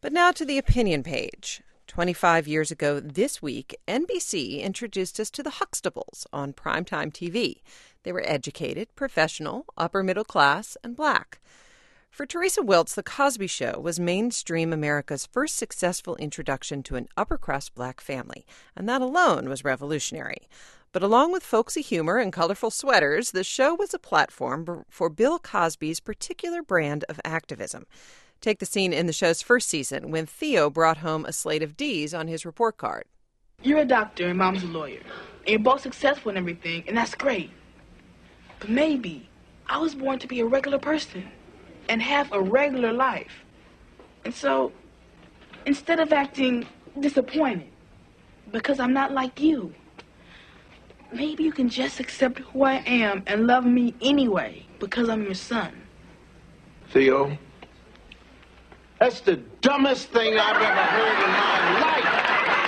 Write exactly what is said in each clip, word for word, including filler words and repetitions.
But now to the opinion page. twenty-five years ago this week, N B C introduced us to the Huxtables on primetime T V. They were educated, professional, upper middle class, and black. For Teresa Wiltz, The Cosby Show was mainstream America's first successful introduction to an upper-crust black family, and that alone was revolutionary. But along with folksy humor and colorful sweaters, the show was a platform for Bill Cosby's particular brand of activism. Take the scene in the show's first season when Theo brought home a slate of D's on his report card. You're a doctor and Mom's a lawyer, and you're both successful in everything, and that's great. But maybe I was born to be a regular person and have a regular life. And so, instead of acting disappointed because I'm not like you, maybe you can just accept who I am and love me anyway because I'm your son. Theo, that's the dumbest thing I've ever heard in my life.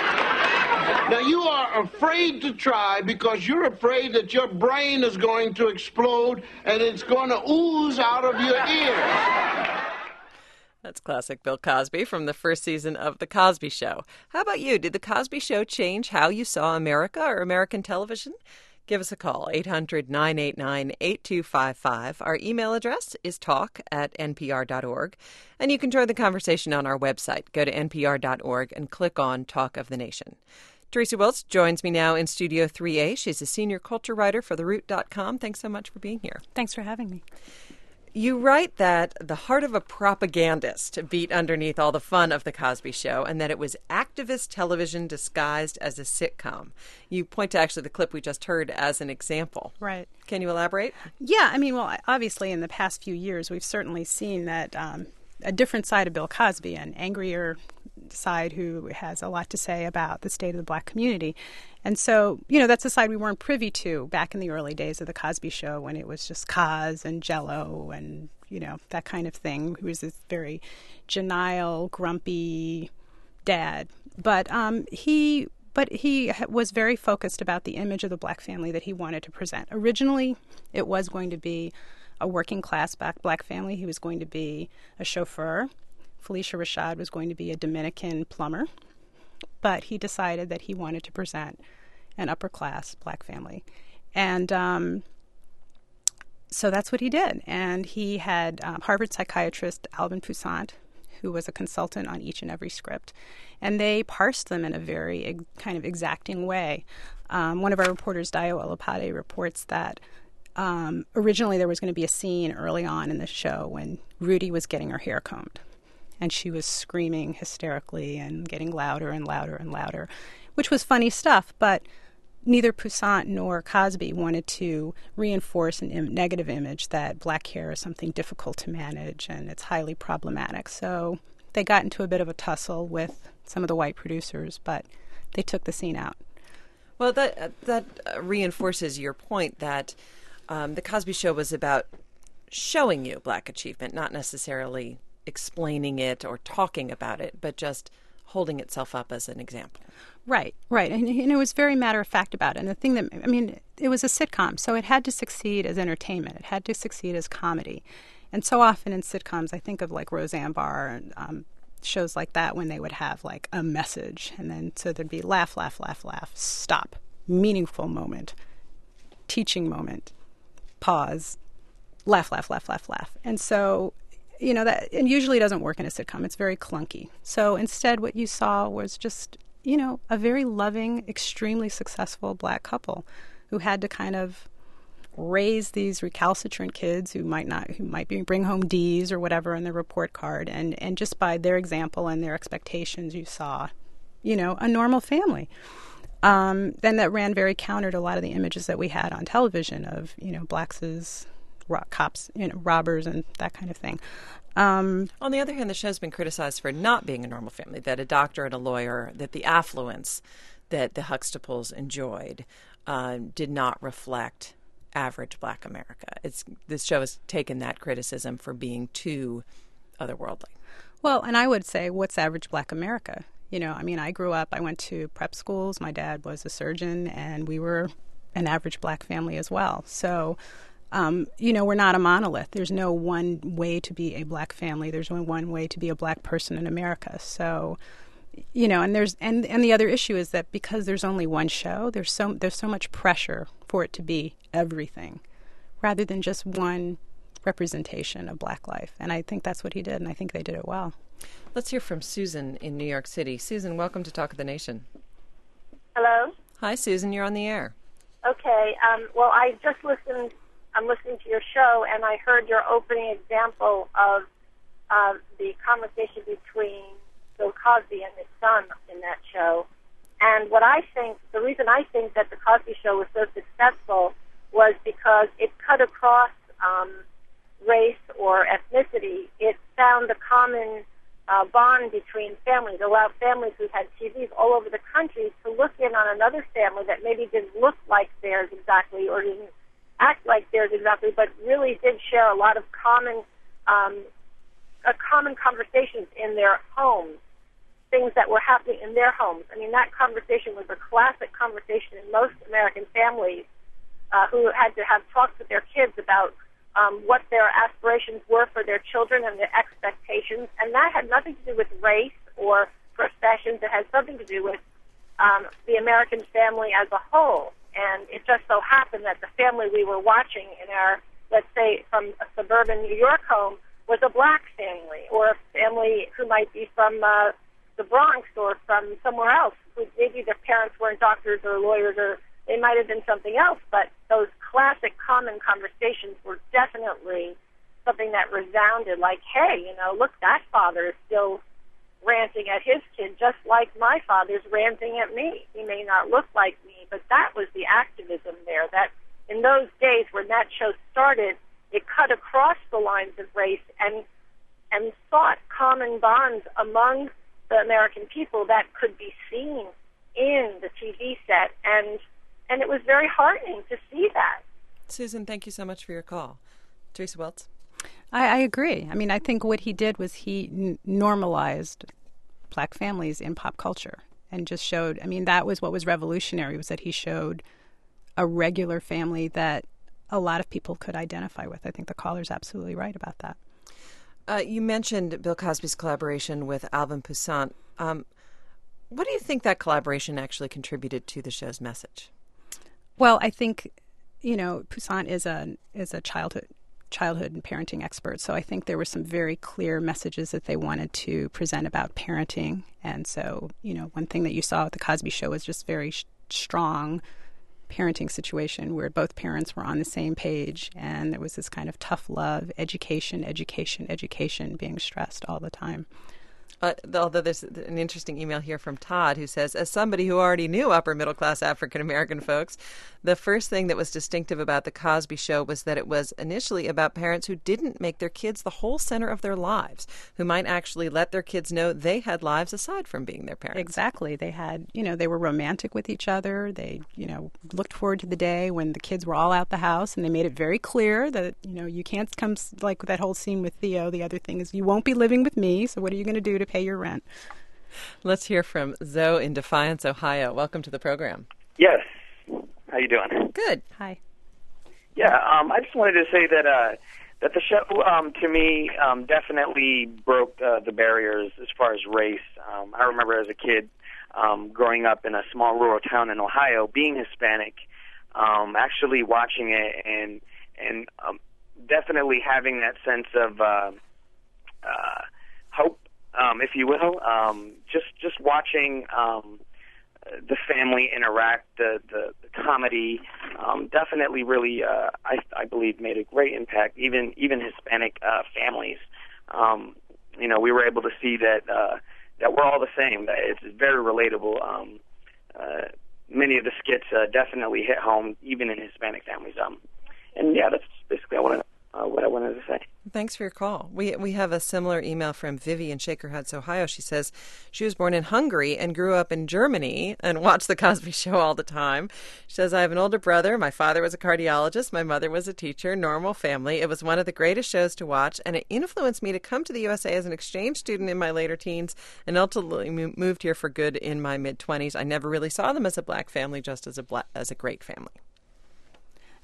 Now, you are afraid to try because you're afraid that your brain is going to explode and it's going to ooze out of your ears. That's classic Bill Cosby from the first season of The Cosby Show. How about you? Did The Cosby Show change how you saw America or American television? Give us a call, eight hundred, nine eight nine, eight two five five. Our email address is talk at n p r dot org. And you can join the conversation on our website. Go to n p r dot org and click on Talk of the Nation. Teresa Wiltz joins me now in Studio three A. She's a senior culture writer for the root dot com. Thanks so much for being here. Thanks for having me. You write that the heart of a propagandist beat underneath all the fun of The Cosby Show and that it was activist television disguised as a sitcom. You point to actually the clip we just heard as an example. Right. Can you elaborate? Yeah, I mean, well, obviously in the past few years, we've certainly seen that um, a different side of Bill Cosby, an angrier side who has a lot to say about the state of the black community. And so, you know, that's a side we weren't privy to back in the early days of The Cosby Show when it was just Cos and Jell-O and, you know, that kind of thing. He was this very genial, grumpy dad. But um, he but he was very focused about the image of the black family that he wanted to present. Originally, it was going to be a working class black, black family. He was going to be a chauffeur. Felicia Rashad was going to be a Dominican plumber, but he decided that he wanted to present an upper-class black family. And um, so that's what he did. And he had um, Harvard psychiatrist Alvin Toussaint, who was a consultant on each and every script, and they parsed them in a very ex- kind of exacting way. Um, one of our reporters, Dayo Olopade, reports that um, originally there was going to be a scene early on in the show when Rudy was getting her hair combed. And she was screaming hysterically and getting louder and louder and louder, which was funny stuff. But neither Toussaint nor Cosby wanted to reinforce a Im- negative image that black hair is something difficult to manage and it's highly problematic. So they got into a bit of a tussle with some of the white producers, but they took the scene out. Well, that, that reinforces your point that um, The Cosby Show was about showing you black achievement, not necessarily explaining it or talking about it, but just holding itself up as an example. Right, right. And, and it was very matter of fact about it. And the thing that, I mean, it was a sitcom, so it had to succeed as entertainment. It had to succeed as comedy. And so often in sitcoms, I think of like Roseanne Barr and um, shows like that when they would have like a message. And then so there'd be laugh, laugh, laugh, laugh, stop, meaningful moment, teaching moment, pause, laugh, laugh, laugh, laugh, laugh. And so you know, that and usually doesn't work in a sitcom. It's very clunky. So instead what you saw was just, you know, a very loving, extremely successful black couple who had to kind of raise these recalcitrant kids who might not, who might be, bring home D's or whatever on their report card. And, and just by their example and their expectations, you saw, you know, a normal family. Um, then that ran very counter to a lot of the images that we had on television of, you know, blacks as cops, you know, robbers and that kind of thing. Um, On the other hand, the show's been criticized for not being a normal family, that a doctor and a lawyer, that the affluence that the Huxtables enjoyed uh, did not reflect average black America. It's this show has taken that criticism for being too otherworldly. Well, and I would say, what's average black America? You know, I mean, I grew up, I went to prep schools. My dad was a surgeon, and we were an average black family as well. So um, you know, we're not a monolith. There's no one way to be a black family. There's only one way to be a black person in America. So, you know, and there's and, and the other issue is that because there's only one show, there's so there's so much pressure for it to be everything, rather than just one representation of black life. And I think that's what he did, and I think they did it well. Let's hear from Susan in New York City. Susan, welcome to Talk of the Nation. Hello. Hi, Susan. You're on the air. Okay. Um, well, I just listened. I'm listening to your show, and I heard your opening example of uh, the conversation between Bill Cosby and his son in that show. And what I think, the reason I think that the Cosby Show was so successful was because it cut across um, race or ethnicity. It found a common uh, bond between families, allowed families who had T Vs all over the country to look in on another family that maybe didn't look like theirs exactly or didn't act like theirs exactly, but really did share a lot of common, um, uh, common conversations in their homes, things that were happening in their homes. I mean, that conversation was a classic conversation in most American families uh, who had to have talks with their kids about um, what their aspirations were for their children and their expectations. And that had nothing to do with race or professions. It had something to do with um, the American family as a whole. And it just so happened that the family we were watching in our, let's say, from a suburban New York home was a black family, or a family who might be from uh, the Bronx or from somewhere else, who maybe their parents weren't doctors or lawyers, or they might have been something else. But those classic common conversations were definitely something that resounded like, hey, you know, look, that father is still ranting at his kid just like my father's ranting at me. He may not look like me, but that was the activism there. That in those days when that show started, it cut across the lines of race and and sought common bonds among the American people that could be seen in the T V set, and and it was very heartening to see that. Susan, thank you so much for your call. Teresa Welts? I, I agree. I mean, I think what he did was he n- normalized black families in pop culture and just showed, I mean, that was what was revolutionary, was that he showed a regular family that a lot of people could identify with. I think the caller's absolutely right about that. Uh, you mentioned Bill Cosby's collaboration with Alvin Toussaint. Um, what do you think that collaboration actually contributed to the show's message? Well, I think, you know, Toussaint is a is a childhood childhood and parenting expert, so I think there were some very clear messages that they wanted to present about parenting. And so, you know, one thing that you saw at the Cosby Show was just very sh- strong parenting situation where both parents were on the same page, and there was this kind of tough love, education, education, education being stressed all the time. Uh, although there's an interesting email here from Todd who says, as somebody who already knew upper middle class African American folks, the first thing that was distinctive about the Cosby Show was that it was initially about parents who didn't make their kids the whole center of their lives, who might actually let their kids know they had lives aside from being their parents. Exactly. They had, you know, they were romantic with each other. They, you know, looked forward to the day when the kids were all out the house, and they made it very clear that, you know, you can't come, like that whole scene with Theo. The other thing is you won't be living with me, so what are you going to do to pay your rent? Let's hear from Zoe in Defiance, Ohio. Welcome to the program. Yes. How you doing? Good. Hi. Yeah, um, I just wanted to say that uh, that the show, um, to me, um, definitely broke uh, the barriers as far as race. Um, I remember as a kid um, growing up in a small rural town in Ohio, being Hispanic, um, actually watching it and and um, definitely having that sense of uh, uh, hope. Um, if you will, um, just just watching um, the family interact, the the, the comedy, um, definitely really, uh, I, I believe, made a great impact. Even even Hispanic uh, families, um, you know, we were able to see that uh, that we're all the same. That it's very relatable. Um, uh, many of the skits uh, definitely hit home, even in Hispanic families. Um, and yeah, that's basically what I, uh, what I wanted to say. Thanks for your call. We we have a similar email from Vivi in Shaker Heights, Ohio. She says she was born in Hungary and grew up in Germany and watched The Cosby Show all the time. She says, I have an older brother. My father was a cardiologist. My mother was a teacher. Normal family. It was one of the greatest shows to watch, and it influenced me to come to the U S A as an exchange student in my later teens and ultimately moved here for good in my mid-twenties. I never really saw them as a black family, just as a black, as a great family.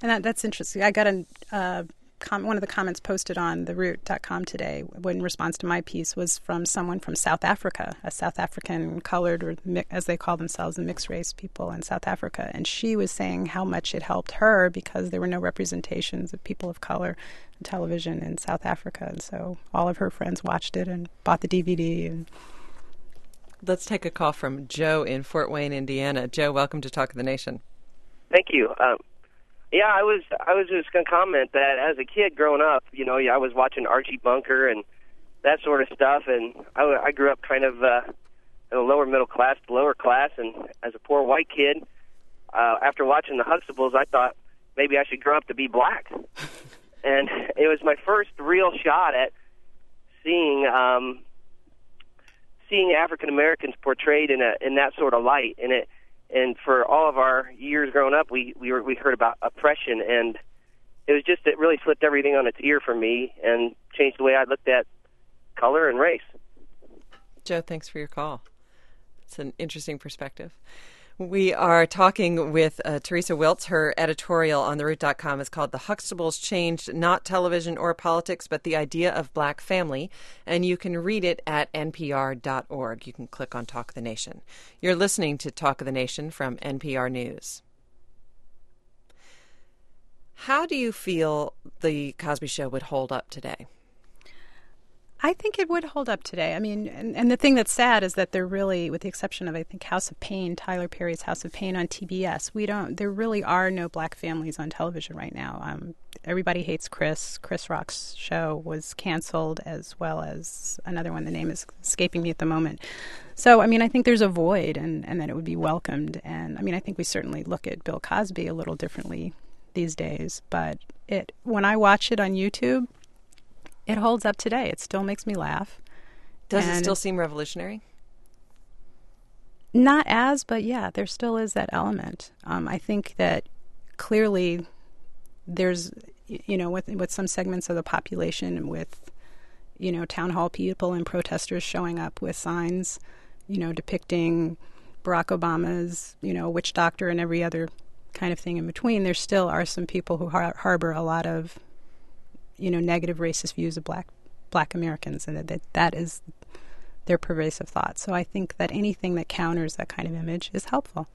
And that, that's interesting. I got a uh, com- one of the comments posted on the root dot com today in response to my piece was from someone from South Africa, a South African colored, or mi- as they call themselves, the mixed race people in South Africa. And she was saying how much it helped her because there were no representations of people of color on television in South Africa. And so all of her friends watched it and bought the D V D. And let's take a call from Joe in Fort Wayne, Indiana. Joe, welcome to Talk of the Nation. Thank you. Um, Yeah, I was I was just going to comment that as a kid growing up, you know, I was watching Archie Bunker and that sort of stuff, and I, I grew up kind of uh, in a lower middle class, lower class, and as a poor white kid, uh, after watching the Huxtables, I thought maybe I should grow up to be black. And it was my first real shot at seeing um, seeing African Americans portrayed in a in that sort of light, and it. And for all of our years growing up, we we, were, we heard about oppression, and it was just, it really flipped everything on its ear for me and changed the way I looked at color and race. Joe, thanks for your call. It's an interesting perspective. We are talking with uh, Teresa Wiltz. Her editorial on the root dot com is called The Huxtables Changed Not Television or Politics, but the Idea of Black Family. And you can read it at N P R dot org. You can click on Talk of the Nation. You're listening to Talk of the Nation from N P R News. How do you feel the Cosby Show would hold up today? I think it would hold up today. I mean, and, and the thing that's sad is that they're really, with the exception of, I think, House of Pain, Tyler Perry's House of Pain on T B S, we don't, there really are no black families on television right now. Um, Everybody Hates Chris. Chris Rock's show was canceled, as well as another one. The name is escaping me at the moment. So, I mean, I think there's a void, and, and that it would be welcomed. And, I mean, I think we certainly look at Bill Cosby a little differently these days. But it when I watch it on YouTube, it holds up today. It still makes me laugh. Does and it still seem revolutionary? Not as, but yeah, there still is that element. Um, I think that clearly there's, you know, with with some segments of the population, with, you know, town hall people and protesters showing up with signs, you know, depicting Barack Obama's, you know, witch doctor and every other kind of thing in between. There still are some people who har- harbor a lot of, you know, negative racist views of black black Americans, and that, that that is their pervasive thought. So I think that anything that counters that kind of image is helpful.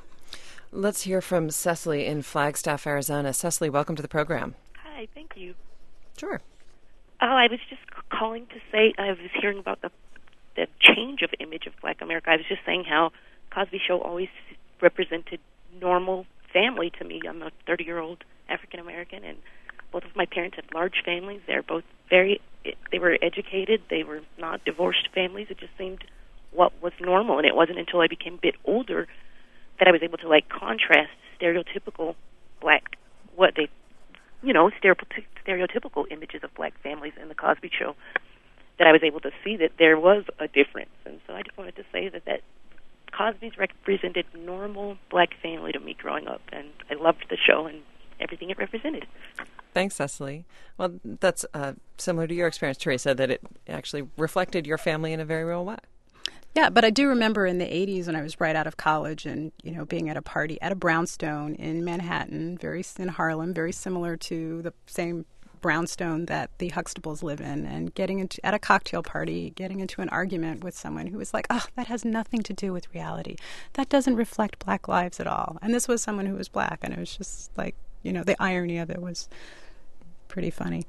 Let's hear from Cecily in Flagstaff, Arizona. Cecily, welcome to the program. Hi, thank you. Sure. Oh, I was just calling to say I was hearing about the the change of image of black America. I was just saying how Cosby Show always represented normal family to me. I'm a thirty-year-old African American, and both of my parents had large families. They're both very, they were educated. They were not divorced families. It just seemed what was normal. And it wasn't until I became a bit older that I was able to, like, contrast stereotypical black, what they, you know, stereotypical images of black families in the Cosby Show, that I was able to see that there was a difference. And so I just wanted to say that, that Cosby's represented normal black family to me growing up. And I loved the show and everything it represented. Thanks, Cecily. Well, that's uh, similar to your experience, Teresa, that it actually reflected your family in a very real way. Yeah, but I do remember in the eighties when I was right out of college and, you know, being at a party at a brownstone in Manhattan, very in Harlem, very similar to the same brownstone that the Huxtables live in, and getting into at a cocktail party, getting into an argument with someone who was like, oh, that has nothing to do with reality. That doesn't reflect black lives at all. And this was someone who was black, and it was just like, you know, the irony of it was pretty funny.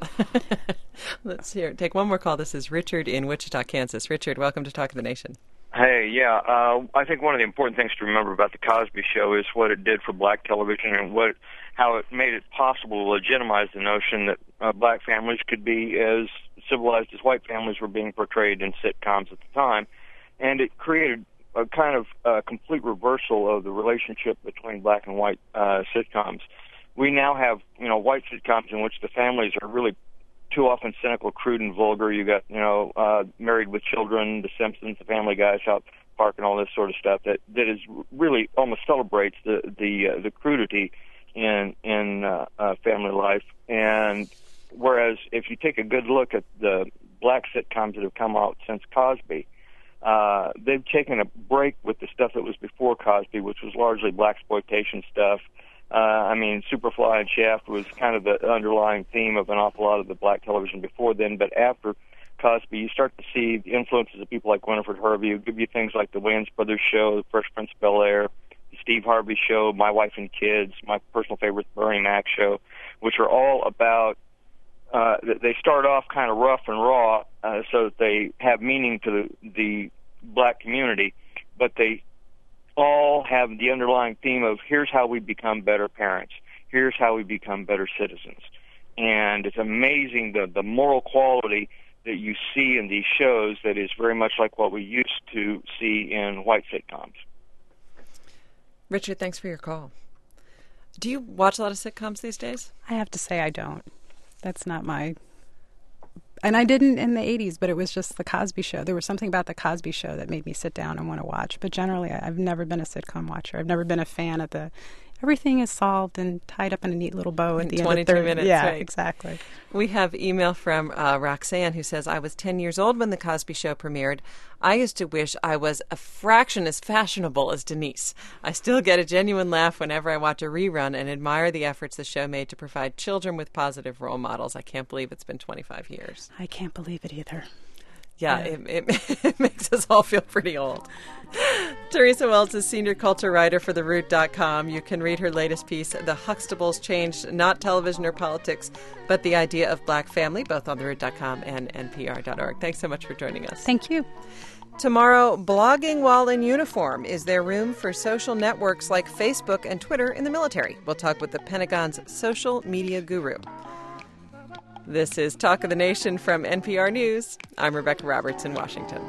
Let's hear. Take one more call. This is Richard in Wichita, Kansas. Richard, welcome to Talk of the Nation. Hey, yeah, uh, I think one of the important things to remember about the Cosby Show is what it did for black television and what how it made it possible to legitimize the notion that uh, black families could be as civilized as white families were being portrayed in sitcoms at the time. And it created a kind of uh, complete reversal of the relationship between black and white uh, sitcoms. We now have, you know, white sitcoms in which the families are really too often cynical, crude, and vulgar. You got, you know, uh, Married with Children, The Simpsons, The Family Guy, South Park, and all this sort of stuff that that is really almost celebrates the the uh, the crudity in in uh, uh, family life. And whereas if you take a good look at the black sitcoms that have come out since Cosby, uh, they've taken a break with the stuff that was before Cosby, which was largely blaxploitation stuff. Uh, I mean, Superfly and Shaft was kind of the underlying theme of an awful lot of the black television before then, but after Cosby, you start to see the influences of people like Winifred Hervey, who give you things like the Wayans Brothers Show, the Fresh Prince of Bel-Air, the Steve Harvey Show, My Wife and Kids, my personal favorite, the Bernie Mac Show, which are all about, uh, they start off kind of rough and raw uh, so that they have meaning to the, the black community, but they all have the underlying theme of here's how we become better parents, here's how we become better citizens. And it's amazing the, the moral quality that you see in these shows that is very much like what we used to see in white sitcoms. Richard, thanks for your call. Do you watch a lot of sitcoms these days? I have to say I don't. That's not my... And I didn't in the eighties, but it was just the Cosby Show. There was something about the Cosby Show that made me sit down and want to watch. But generally, I've never been a sitcom watcher. I've never been a fan of the... Everything is solved and tied up in a neat little bow at in the end of twenty-two thirty minutes. Yeah, right. exactly. We have email from uh, Roxanne who says, I was ten years old when The Cosby Show premiered. I used to wish I was a fraction as fashionable as Denise. I still get a genuine laugh whenever I watch a rerun and admire the efforts the show made to provide children with positive role models. I can't believe it's been twenty-five years. I can't believe it either. Yeah, yeah. It, it, it makes us all feel pretty old. Teresa Wells is senior culture writer for the root dot com. You can read her latest piece, The Huxtables Changed Not Television or Politics, but the Idea of Black Family, both on the root dot com and N P R dot org. Thanks so much for joining us. Thank you. Tomorrow, blogging while in uniform. Is there room for social networks like Facebook and Twitter in the military? We'll talk with the Pentagon's social media guru. This is Talk of the Nation from N P R News. I'm Rebecca Roberts in Washington.